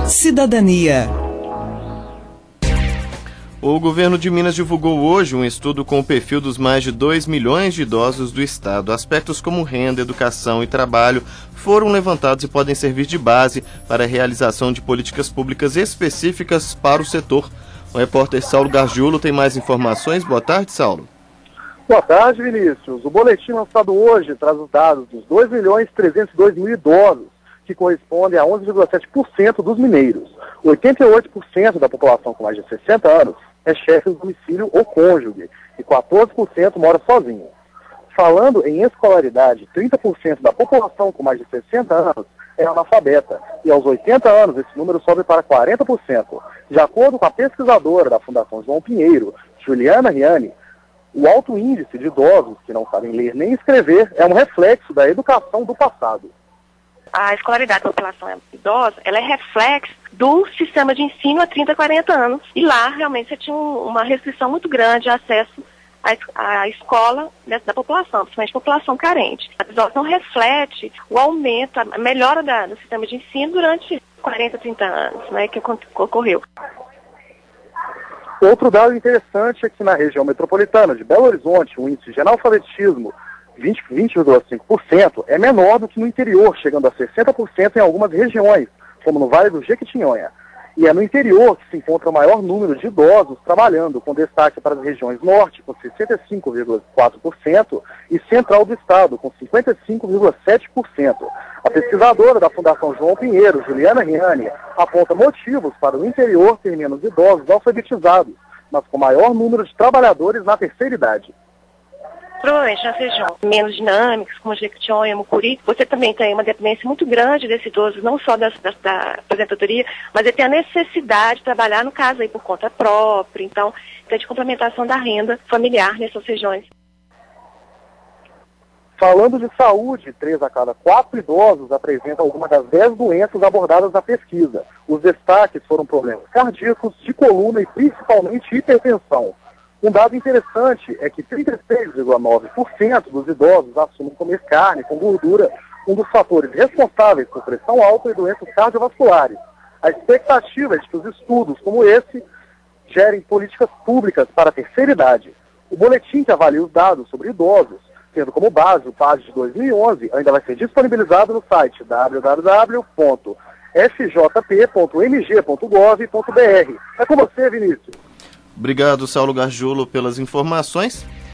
Cidadania. O governo de Minas divulgou hoje um estudo com o perfil dos mais de 2 milhões de idosos do estado. Aspectos como renda, educação e trabalho foram levantados e podem servir de base para a realização de políticas públicas específicas para o setor. O repórter Saulo Gargiulo tem mais informações. Boa tarde, Saulo. Boa tarde, Vinícius. O boletim lançado hoje traz os dados dos 2.302.000 idosos, que correspondem a 11,7% dos mineiros. 88% da população com mais de 60 anos é chefe do domicílio ou cônjuge, e 14% mora sozinho. Falando em escolaridade, 30% da população com mais de 60 anos é analfabeta, e aos 80 anos esse número sobe para 40%. De acordo com a pesquisadora da Fundação João Pinheiro, Juliana Riani, o alto índice de idosos que não sabem ler nem escrever é um reflexo da educação do passado. A escolaridade da população idosa, ela é reflexo do sistema de ensino há 30, 40 anos. E lá, realmente, você tinha uma restrição muito grande de acesso à escola da população, principalmente a população carente. A idosa não reflete o aumento, a melhora do sistema de ensino durante 40, 30 anos, né, que ocorreu. Outro dado interessante é que na região metropolitana de Belo Horizonte, o índice de analfabetismo 20,5% é menor do que no interior, chegando a 60% em algumas regiões, como no Vale do Jequitinhonha. E é no interior que se encontra o maior número de idosos trabalhando, com destaque para as regiões norte, com 65,4%, e central do estado, com 55,7%. A pesquisadora da Fundação João Pinheiro, Juliana Riani, aponta motivos para o interior ter menos idosos alfabetizados, mas com maior número de trabalhadores na terceira idade. Provavelmente nas regiões menos dinâmicas, como Jequitinhonha, Mucuri, você também tem uma dependência muito grande desse idoso, não só da aposentadoria, mas ele tem a necessidade de trabalhar, no caso, aí, por conta própria. Então, tem de complementação da renda familiar nessas regiões. Falando de saúde, 3 a cada 4 idosos apresentam alguma das 10 doenças abordadas na pesquisa. Os destaques foram problemas cardíacos, de coluna e principalmente hipertensão. Um dado interessante é que 36,9% dos idosos assumem comer carne com gordura, um dos fatores responsáveis por pressão alta e doenças cardiovasculares. A expectativa é de que os estudos como esse gerem políticas públicas para a terceira idade. O boletim que avalia os dados sobre idosos, tendo como base o PAD de 2011, ainda vai ser disponibilizado no site www.fjp.mg.gov.br. É com você, Vinícius. Obrigado, Saulo Gargiulo, pelas informações.